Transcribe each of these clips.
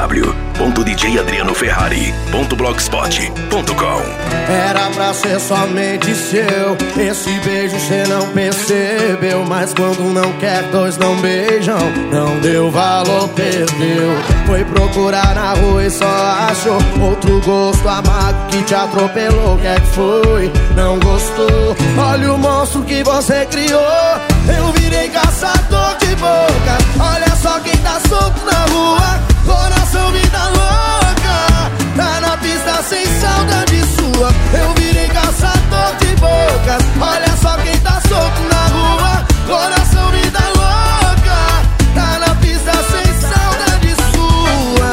www.djadrianoferrari.blogspot.com. Era pra ser somente seu, esse beijo cê não percebeu. Mas quando não quer, dois não beijam. Não deu valor, perdeu. Foi procurar na rua e só achou outro gosto amargo que te atropelou. O que é que foi? Não gostou? Olha o monstro que você criou. Eu virei caçador de boca. Olha só quem tá solto na rua. Coração vida louca. Tá na pista sem saudade sua. Eu virei caçador de bocas. Olha só quem tá solto na rua. Coração vida louca. Tá na pista sem saudade sua.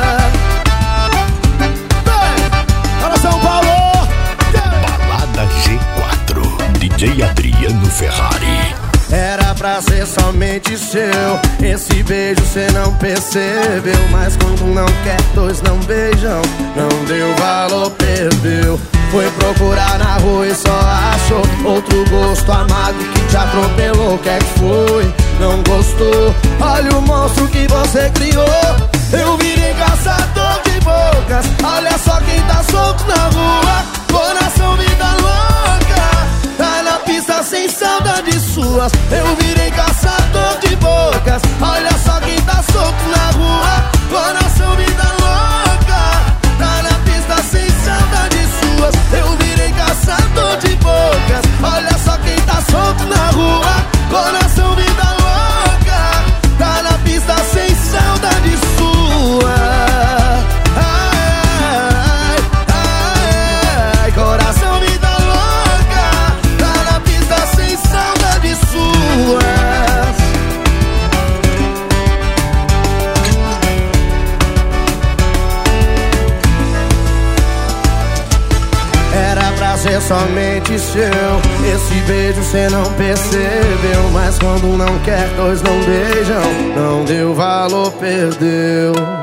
Para São Paulo. Balada G4, DJ Adriano Ferrari. Era pra ser somente seu, esse beijo cê não percebeu. Mas quando não quer, dois não beijam. Não deu valor, perdeu. Foi procurar na rua e só achou outro gosto amargo que te atropelou. O que é que foi? Não gostou? Olha o monstro que você criou. Eu virei caçador de bocas. Olha só quem tá solto na rua. Coração vida louca. Tá na pista sem saudade suas. Eu virei caçador de bocas. Olha só quem tá solto na rua. Coração vida louca. Tá na pista sem saudade suas. Eu virei caçador de bocas. Olha só quem tá solto na rua. Coração vida louca. Tá na pista sem saudade sua. Ai, ai, ai, coração vida louca. Tá na pista sem saudade suas. Era pra ser somente seu, esse beijo cê não percebeu. Mas quando não quer, dois não beijam. Não deu valor, perdeu.